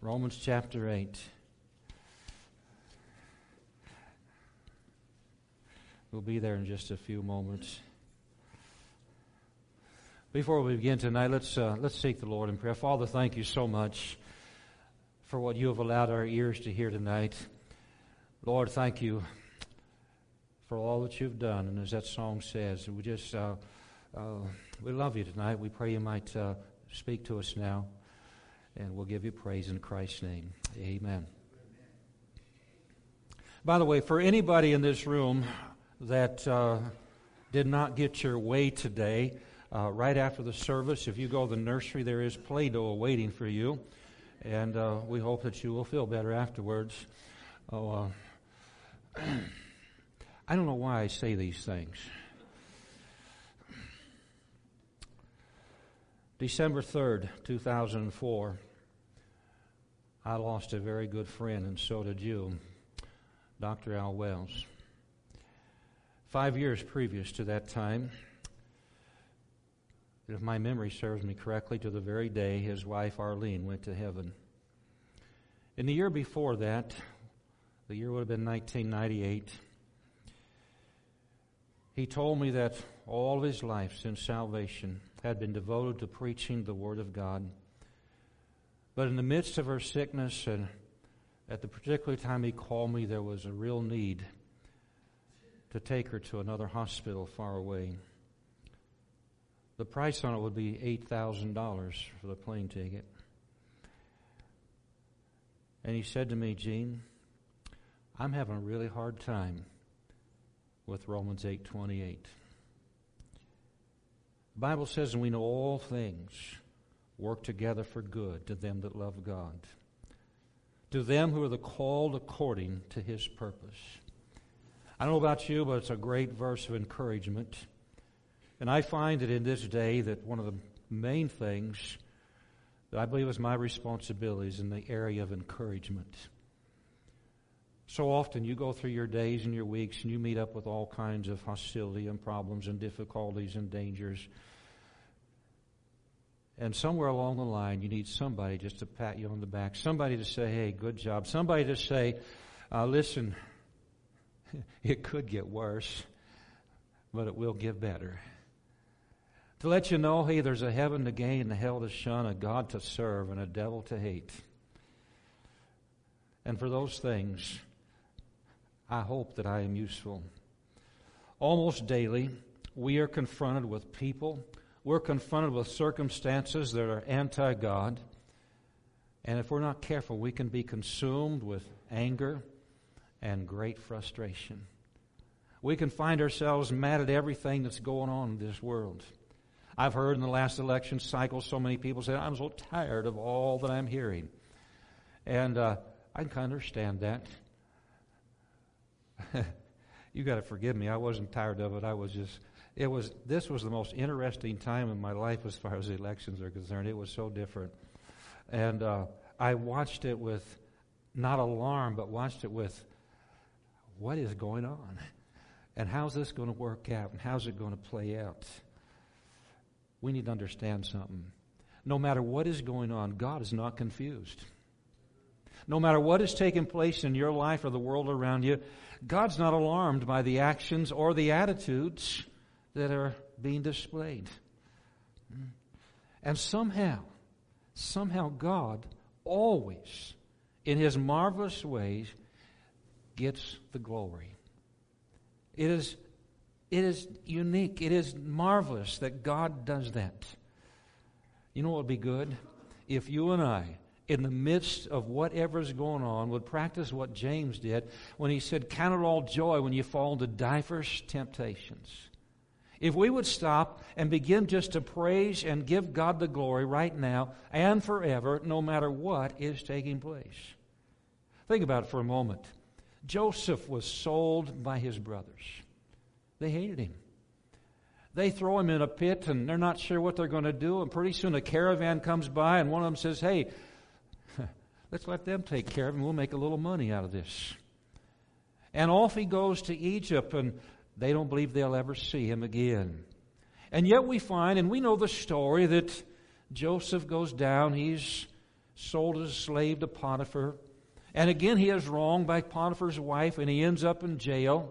Romans chapter 8. We'll be there in just a few moments. Before we begin tonight, let's seek the Lord in prayer. Father, thank you so much for what you have allowed our ears to hear tonight. Lord, thank you for all that you've done. And as that song says, we love you tonight. We pray you might speak to us now. And we'll give you praise in Christ's name. Amen. By the way, for anybody in this room that did not get your way today, right after the service, if you go to the nursery, there is Play-Doh waiting for you. And we hope that you will feel better afterwards. I don't know why I say these things. December 3rd, 2004, I lost a very good friend, and so did you, Dr. Al Wells. 5 years previous to that time, if my memory serves me correctly, to the very day his wife Arlene went to heaven. In the year before that, the year would have been 1998, he told me that all of his life since salvation had been devoted to preaching the Word of God. But in the midst of her sickness and at the particular time he called me, there was a real need to take her to another hospital far away. The price on it would be $8,000 for the plane ticket. And he said to me, Gene, I'm having a really hard time with Romans 8:28. The Bible says, and we know all things work together for good to them that love God, to them who are the called according to His purpose. I don't know about you, but it's a great verse of encouragement. And I find that in this day that one of the main things that I believe is my responsibility is in the area of encouragement. So often you go through your days and your weeks and you meet up with all kinds of hostility and problems and difficulties and dangers. And somewhere along the line you need somebody just to pat you on the back, somebody to say, hey, good job, somebody to say, listen, it could get worse, but it will get better. To let you know, hey, there's a heaven to gain and a hell to shun, a God to serve and a devil to hate. And for those things, I hope that I am useful. Almost daily, we are confronted with people. We're confronted with circumstances that are anti-God. And if we're not careful, we can be consumed with anger and great frustration. We can find ourselves mad at everything that's going on in this world. I've heard in the last election cycle so many people say, I'm so tired of all that I'm hearing. And I can kind of understand that. You got to forgive me. I wasn't tired of it. This was the most interesting time in my life as far as the elections are concerned. It was so different. And I watched it with, not alarm, but watched it with, what is going on? And how's this going to work out? And how's it going to play out? We need to understand something. No matter what is going on, God is not confused. No matter what is taking place in your life or the world around you, God's not alarmed by the actions or the attitudes that are being displayed. And somehow God always, in His marvelous ways, gets the glory. It is unique. It is marvelous that God does that. You know what would be good? If you and I, in the midst of whatever is going on, would practice what James did when he said, count it all joy when you fall into diverse temptations. If we would stop and begin just to praise and give God the glory right now and forever, no matter what is taking place. Think about it for a moment. Joseph was sold by his brothers. They hated him. They throw him in a pit and they're not sure what they're going to do. And pretty soon a caravan comes by and one of them says, hey, let's let them take care of him. We'll make a little money out of this. And off he goes to Egypt, and they don't believe they'll ever see him again. And yet we find, and we know the story, that Joseph goes down. He's sold as a slave to Potiphar. And again, he is wronged by Potiphar's wife, and he ends up in jail.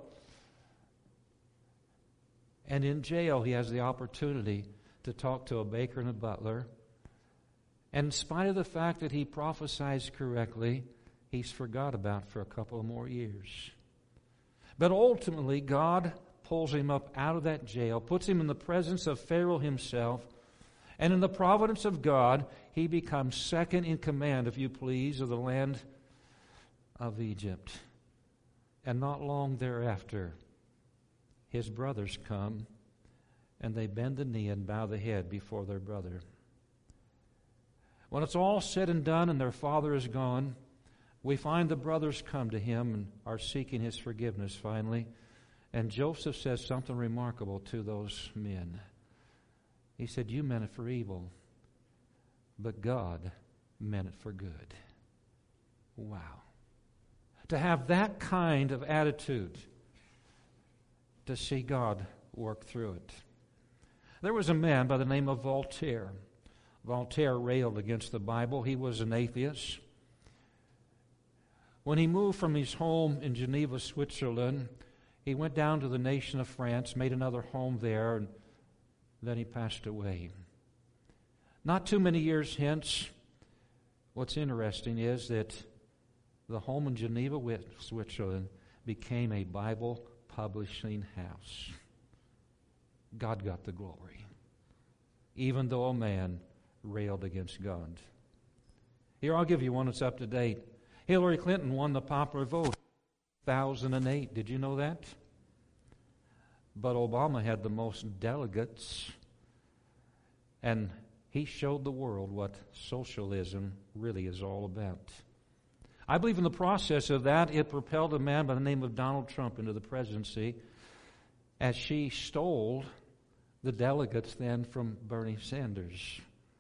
And in jail, he has the opportunity to talk to a baker and a butler. And in spite of the fact that he prophesies correctly, he's forgot about for a couple of more years. But ultimately, God pulls him up out of that jail, puts him in the presence of Pharaoh himself, and in the providence of God, he becomes second in command, if you please, of the land of Egypt. And not long thereafter, his brothers come, and they bend the knee and bow the head before their brother. When it's all said and done and their father is gone, we find the brothers come to him and are seeking his forgiveness finally. And Joseph says something remarkable to those men. He said, "You meant it for evil, but God meant it for good." Wow. To have that kind of attitude, to see God work through it. There was a man by the name of Voltaire. Voltaire railed against the Bible. He was an atheist. When he moved from his home in Geneva, Switzerland, he went down to the nation of France, made another home there, and then he passed away. Not too many years hence, what's interesting is that the home in Geneva, Switzerland, became a Bible publishing house. God got the glory, even though a man railed against God. Here, I'll give you one that's up to date. Hillary Clinton won the popular vote in 2008. Did you know that? But Obama had the most delegates, and he showed the world what socialism really is all about. I believe in the process of that, it propelled a man by the name of Donald Trump into the presidency, as she stole the delegates then from Bernie Sanders.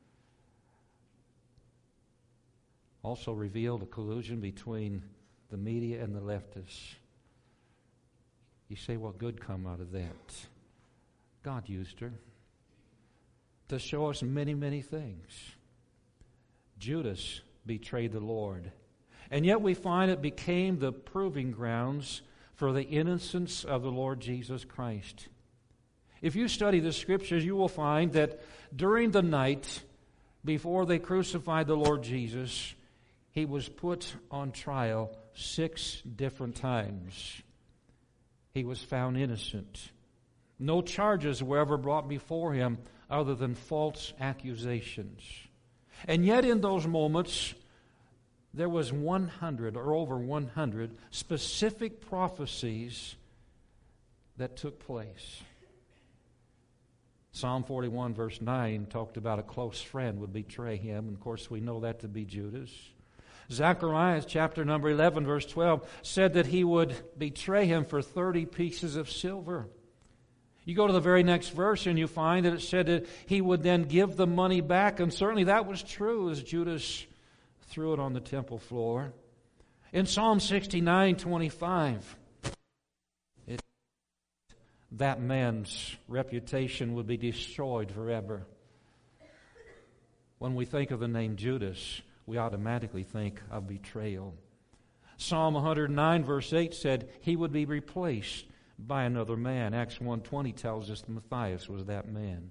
Also revealed a collusion between the media and the leftists. You say, what good come out of that? God used her to show us many, many things. Judas betrayed the Lord. And yet we find it became the proving grounds for the innocence of the Lord Jesus Christ. If you study the Scriptures, you will find that during the night before they crucified the Lord Jesus, he was put on trial 6 different times. He was found innocent. No charges were ever brought before him other than false accusations. And yet in those moments, there was 100 or over 100 specific prophecies that took place. Psalm 41 verse 9 talked about a close friend would betray him. And of course we know that to be Judas. Zechariah chapter number 11 verse 12 said that he would betray him for 30 pieces of silver. You go to the very next verse and you find that it said that he would then give the money back. And certainly that was true as Judas threw it on the temple floor. In Psalm 69:25, that man's reputation would be destroyed forever. When we think of the name Judas, we automatically think of betrayal. Psalm 109 verse 8 said he would be replaced by another man. Acts 1:20 tells us that Matthias was that man.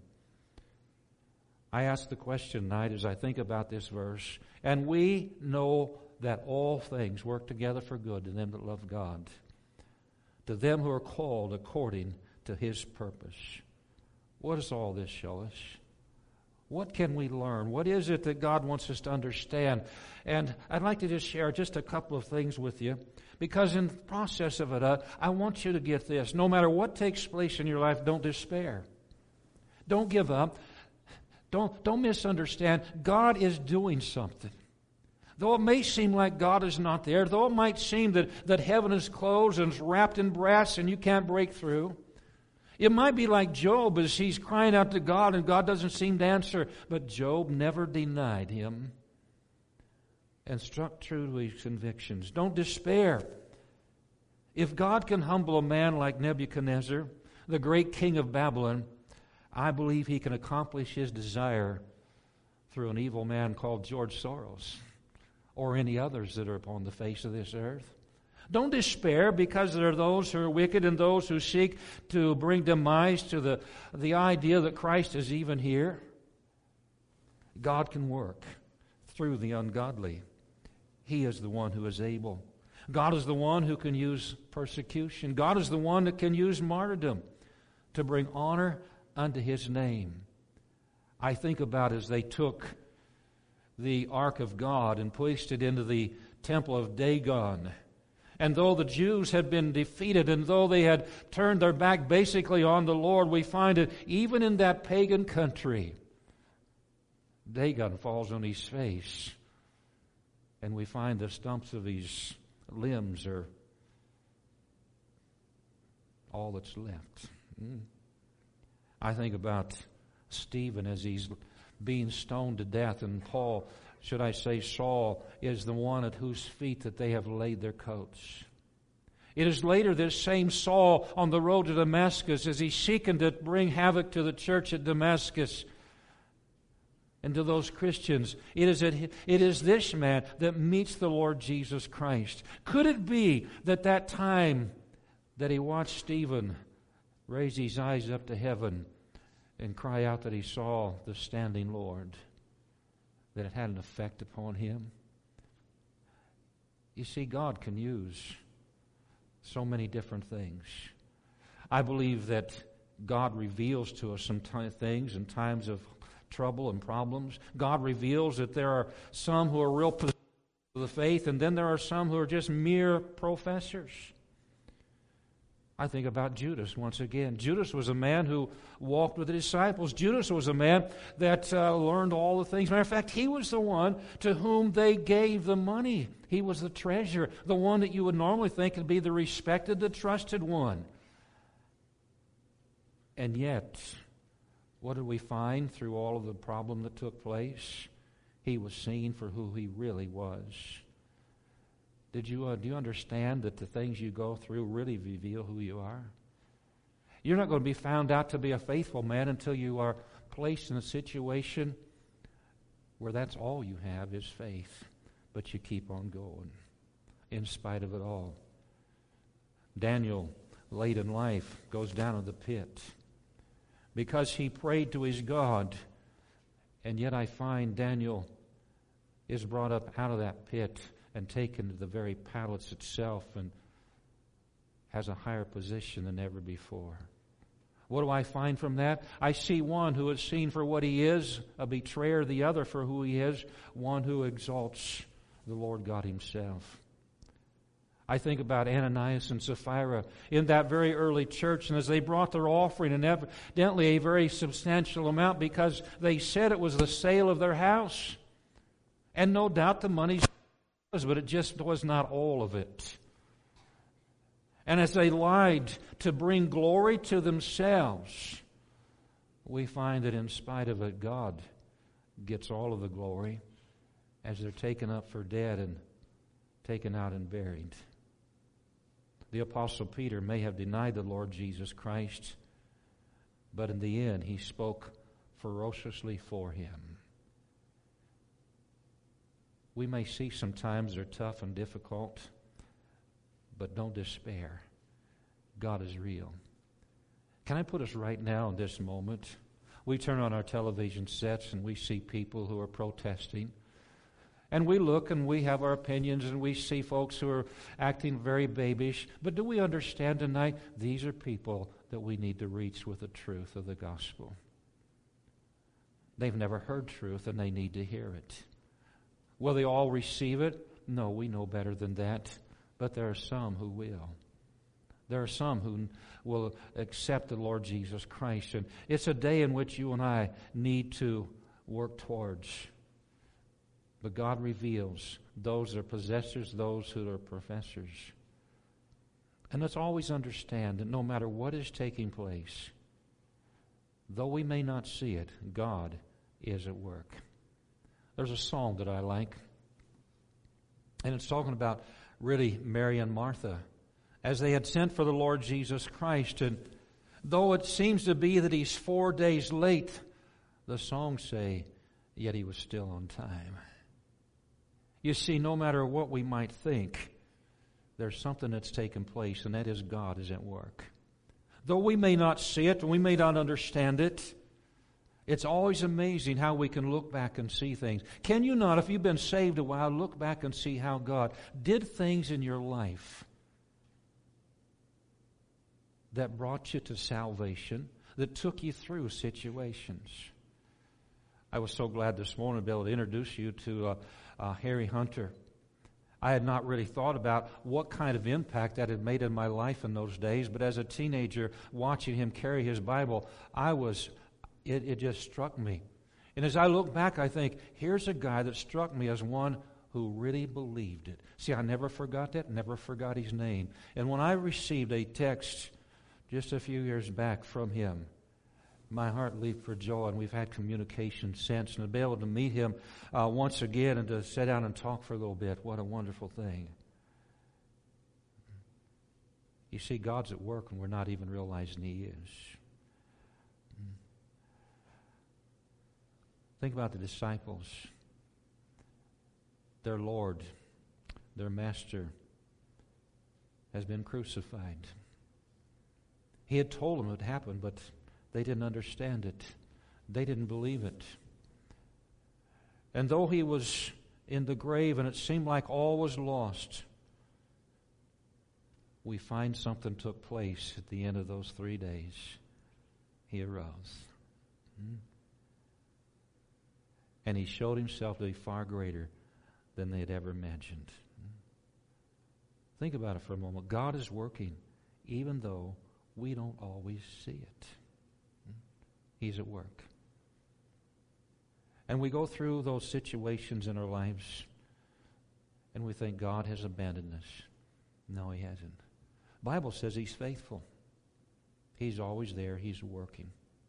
I ask the question tonight as I think about this verse, and we know that all things work together for good to them that love God, to them who are called according to His purpose. What does all this show us? What can we learn? What is it that God wants us to understand? And I'd like to just share just a couple of things with you, because in the process of it, I want you to get this. No matter what takes place in your life, don't despair. Don't give up. Don't misunderstand. God is doing something. Though it may seem like God is not there, though it might seem that heaven is closed and is wrapped in brass and you can't break through, it might be like Job as he's crying out to God and God doesn't seem to answer. But Job never denied Him and struck true to his convictions. Don't despair. If God can humble a man like Nebuchadnezzar, the great king of Babylon, I believe He can accomplish His desire through an evil man called George Soros or any others that are upon the face of this earth. Don't despair because there are those who are wicked and those who seek to bring demise to the idea that Christ is even here. God can work through the ungodly. He is the one who is able. God is the one who can use persecution. God is the one that can use martyrdom to bring honor unto His name. I think about as they took the Ark of God and placed it into the temple of Dagon. And though the Jews had been defeated and though they had turned their back basically on the Lord, we find that even in that pagan country, Dagon falls on his face. And we find the stumps of his limbs are all that's left. I think about Stephen as he's being stoned to death, and Paul, should I say Saul, is the one at whose feet that they have laid their coats. It is later this same Saul on the road to Damascus, as he's seeking to bring havoc to the church at Damascus and to those Christians. It is this man that meets the Lord Jesus Christ. Could it be that time that he watched Stephen raise his eyes up to heaven and cry out that he saw the standing Lord, that it had an effect upon him? You see, God can use so many different things. I believe that God reveals to us some things in times of trouble and problems. God reveals that there are some who are real possessors of the faith, and then there are some who are just mere professors. I think about Judas once again. Judas was a man who walked with the disciples. Judas was a man that learned all the things. Matter of fact, he was the one to whom they gave the money. He was the treasurer, the one that you would normally think would be the respected, the trusted one. And yet, what did we find through all of the problem that took place? He was seen for who he really was. Do you understand that the things you go through really reveal who you are? You're not going to be found out to be a faithful man until you are placed in a situation where that's all you have is faith. But you keep on going in spite of it all. Daniel, late in life, goes down to the pit because he prayed to his God. And yet I find Daniel is brought up out of that pit and taken to the very palace itself and has a higher position than ever before. What do I find from that? I see one who is seen for what he is, a betrayer, the other for who he is, one who exalts the Lord God Himself. I think about Ananias and Sapphira in that very early church, and as they brought their offering, and evidently a very substantial amount, because they said it was the sale of their house. And no doubt the money was, but it just was not all of it. And as they lied to bring glory to themselves, we find that in spite of it, God gets all of the glory as they're taken up for dead and taken out and buried. The Apostle Peter may have denied the Lord Jesus Christ, but in the end he spoke ferociously for Him. We may see sometimes they're tough and difficult, but don't despair. God is real. Can I put us right now in this moment? We turn on our television sets and we see people who are protesting. And we look and we have our opinions and we see folks who are acting very babyish. But do we understand tonight, these are people that we need to reach with the truth of the gospel. They've never heard truth and they need to hear it. Will they all receive it? No, we know better than that. But there are some who will. There are some who will accept the Lord Jesus Christ. And it's a day in which you and I need to work towards. But God reveals those that are possessors, those who are professors. And let's always understand that no matter what is taking place, though we may not see it, God is at work. There's a song that I like, and it's talking about really Mary and Martha as they had sent for the Lord Jesus Christ. And though it seems to be that He's 4 days late, the songs say yet He was still on time. You see, no matter what we might think, there's something that's taken place, and that is God is at work. Though we may not see it, and we may not understand it, it's always amazing how we can look back and see things. Can you not, if you've been saved a while, look back and see how God did things in your life that brought you to salvation, that took you through situations? I was so glad this morning to be able to introduce you to Harry Hunter. I had not really thought about what kind of impact that had made in my life in those days, but as a teenager, watching him carry his Bible, it just struck me. And as I look back, I think, here's a guy that struck me as one who really believed it. See, I never forgot that, never forgot his name. And when I received a text just a few years back from him, my heart leaped for joy, and we've had communication since. And to be able to meet him once again and to sit down and talk for a little bit, what a wonderful thing. You see, God's at work and we're not even realizing He is. Think about the disciples. Their Lord, their Master, has been crucified. He had told them it would happen, but they didn't understand it. They didn't believe it. And though He was in the grave and it seemed like all was lost, we find something took place at the end of those 3 days. He arose. And He showed Himself to be far greater than they had ever imagined. Think about it for a moment. God is working even though we don't always see it. He's at work. And we go through those situations in our lives and we think God has abandoned us. No, He hasn't. The Bible says He's faithful. He's always there. He's working.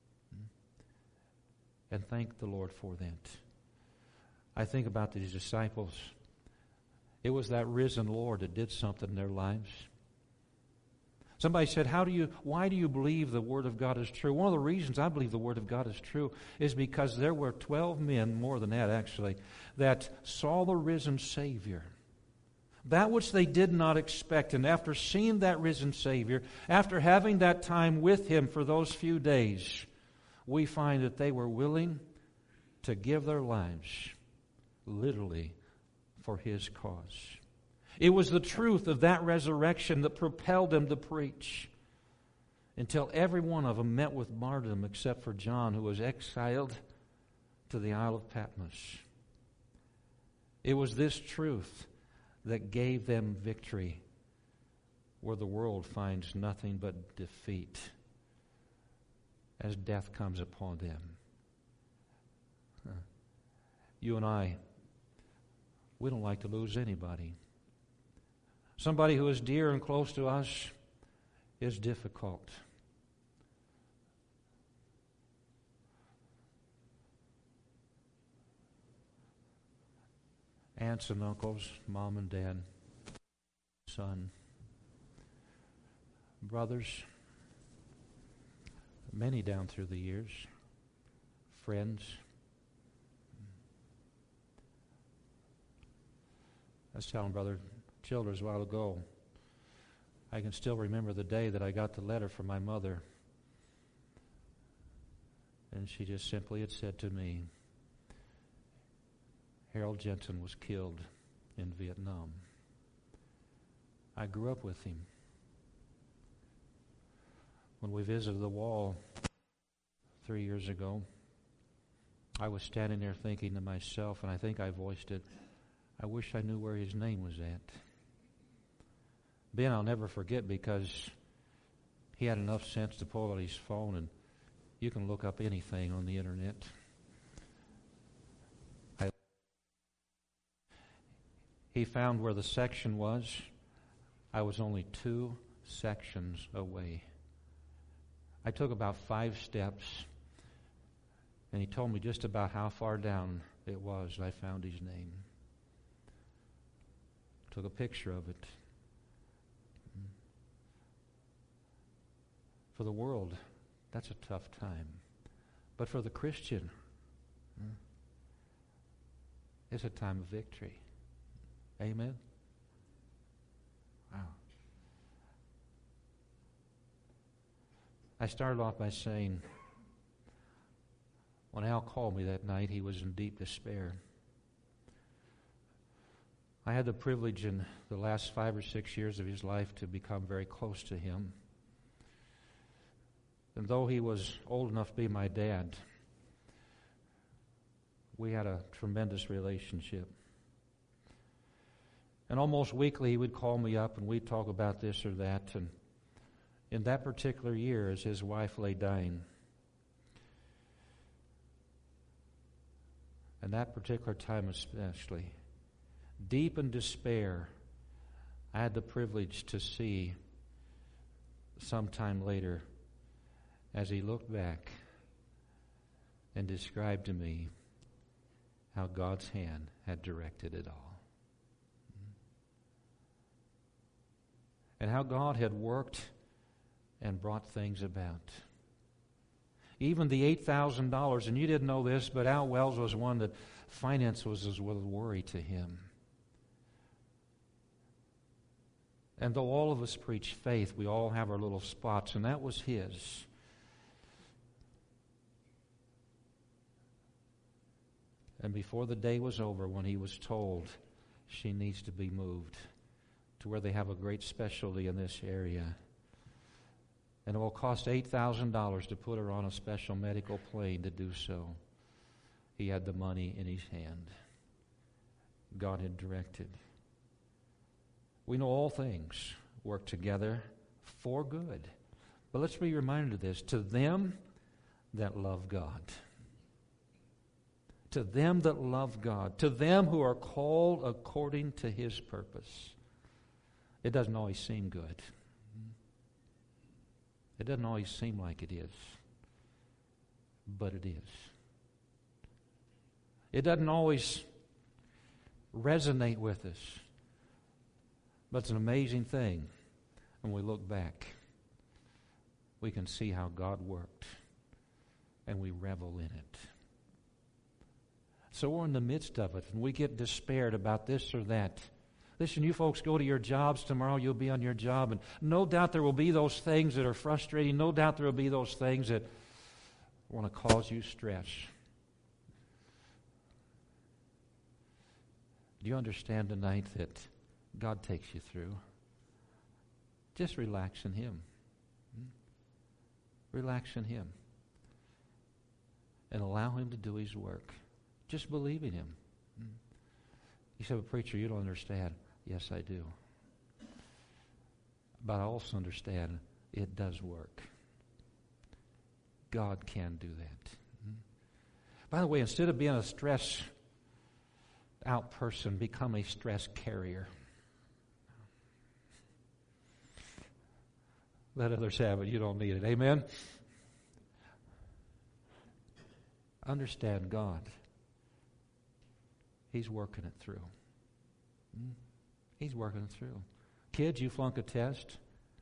And thank the Lord for that. I think about these disciples. It was that risen Lord that did something in their lives. Somebody said, why do you believe the Word of God is true? One of the reasons I believe the Word of God is true is because there were 12 men, more than that actually, that saw the risen Savior. That which they did not expect. And after seeing that risen Savior, after having that time with Him for those few days, we find that they were willing to give their lives, literally, for His cause. It was the truth of that resurrection that propelled them to preach until every one of them met with martyrdom except for John, who was exiled to the Isle of Patmos. It was this truth that gave them victory where the world finds nothing but defeat as death comes upon them. You and I, we don't like to lose anybody. Somebody who is dear and close to us is difficult. Aunts and uncles, mom and dad, son, brothers, many down through the years, friends. I was telling Brother Childers a while ago, I can still remember the day that I got the letter from my mother. And she just simply had said to me, Harold Jensen was killed in Vietnam. I grew up with him. When we visited the wall 3 years ago, I was standing there thinking to myself, and I think I voiced it, I wish I knew where his name was at. Ben, I'll never forget, because he had enough sense to pull out his phone, and you can look up anything on the internet. He found where the section was. I was only 2 sections away. I took about 5 steps, and he told me just about how far down it was, and I found his name. Took a picture of it. For the world, that's a tough time. But for the Christian, It's a time of victory. Amen? Wow. I started off by saying, when Al called me that night, he was in deep despair. I had the privilege in the last 5 or 6 years of his life to become very close to him. And though he was old enough to be my dad, we had a tremendous relationship. And almost weekly he would call me up and we'd talk about this or that. And in that particular year, as his wife lay dying, and that particular time especially, deep in despair, I had the privilege to see sometime later as he looked back and described to me how God's hand had directed it all. And how God had worked and brought things about. Even the $8,000, and you didn't know this, but Al Wells was one that finance was a worry to him. And though all of us preach faith, we all have our little spots, and that was his. And before the day was over, when he was told she needs to be moved to where they have a great specialty in this area, and it will cost $8,000 to put her on a special medical plane to do so, he had the money in his hand. God had directed. We know all things work together for good. But let's be reminded of this. To them that love God. To them that love God. To them who are called according to His purpose. It doesn't always seem good. It doesn't always seem like it is. But it is. It doesn't always resonate with us. But it's an amazing thing. When we look back, we can see how God worked. And we revel in it. So we're in the midst of it, and we get despaired about this or that. Listen, you folks go to your jobs tomorrow, you'll be on your job, and no doubt there will be those things that are frustrating. No doubt there will be those things that want to cause you stress. Do you understand tonight that God takes you through? Just relax in Him. Relax in Him. And allow Him to do His work. Just believe in Him. You say, well, preacher, you don't understand. Yes, I do. But I also understand it does work. God can do that. By the way, instead of being a stress out person, become a stress carrier. Let others have it. You don't need it. Amen? Understand God. He's working it through. He's working it through. Kids, you flunk a test.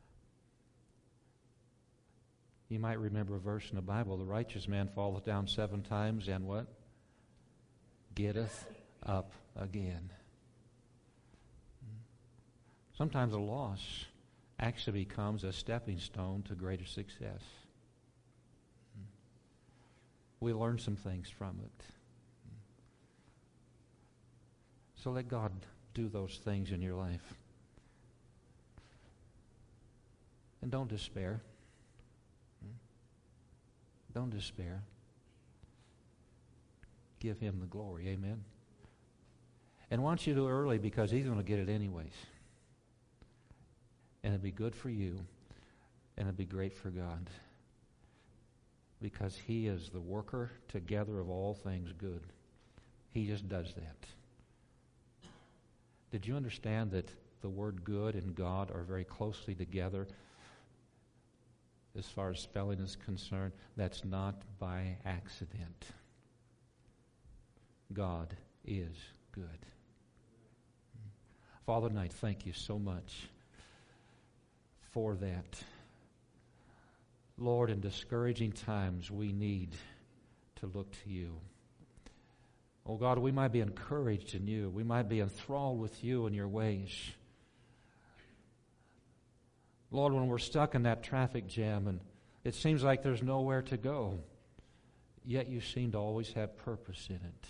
You might remember a verse in the Bible. The righteous man falleth down 7 times and what? Getteth up again. Sometimes a loss actually becomes a stepping stone to greater success. We learn some things from it. So let God do those things in your life. And don't despair. Don't despair. Give Him the glory. Amen. And I want you to do it early because He's going to get it anyways. And it'll be good for you. And it'll be great for God. Because He is the worker together of all things good. He just does that. Did you understand that the word good and God are very closely together as far as spelling is concerned? That's not by accident. God is good. Father tonight, thank you so much for that. Lord, in discouraging times, we need to look to you. Oh God, we might be encouraged in you. We might be enthralled with you and your ways. Lord, when we're stuck in that traffic jam and it seems like there's nowhere to go, yet you seem to always have purpose in it.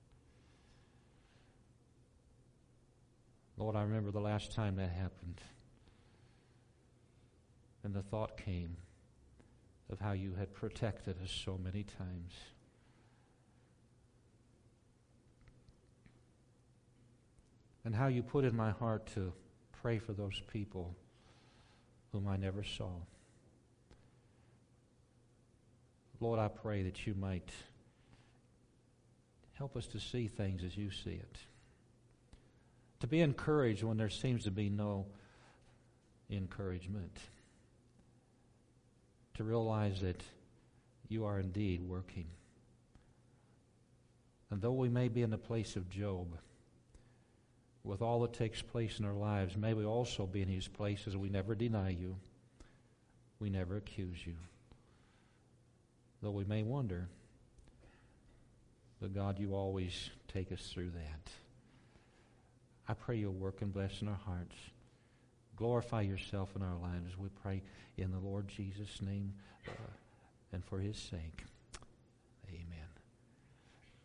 Lord, I remember the last time that happened. And the thought came of how you had protected us so many times. And how you put in my heart to pray for those people whom I never saw. Lord, I pray that you might help us to see things as you see it. To be encouraged when there seems to be no encouragement. To realize that you are indeed working. And though we may be in the place of Job, with all that takes place in our lives, may we also be in these places. We never deny you. We never accuse you. Though we may wonder, but God, you always take us through that. I pray you'll work and bless in our hearts. Glorify yourself in our lives. We pray in the Lord Jesus' name and for his sake.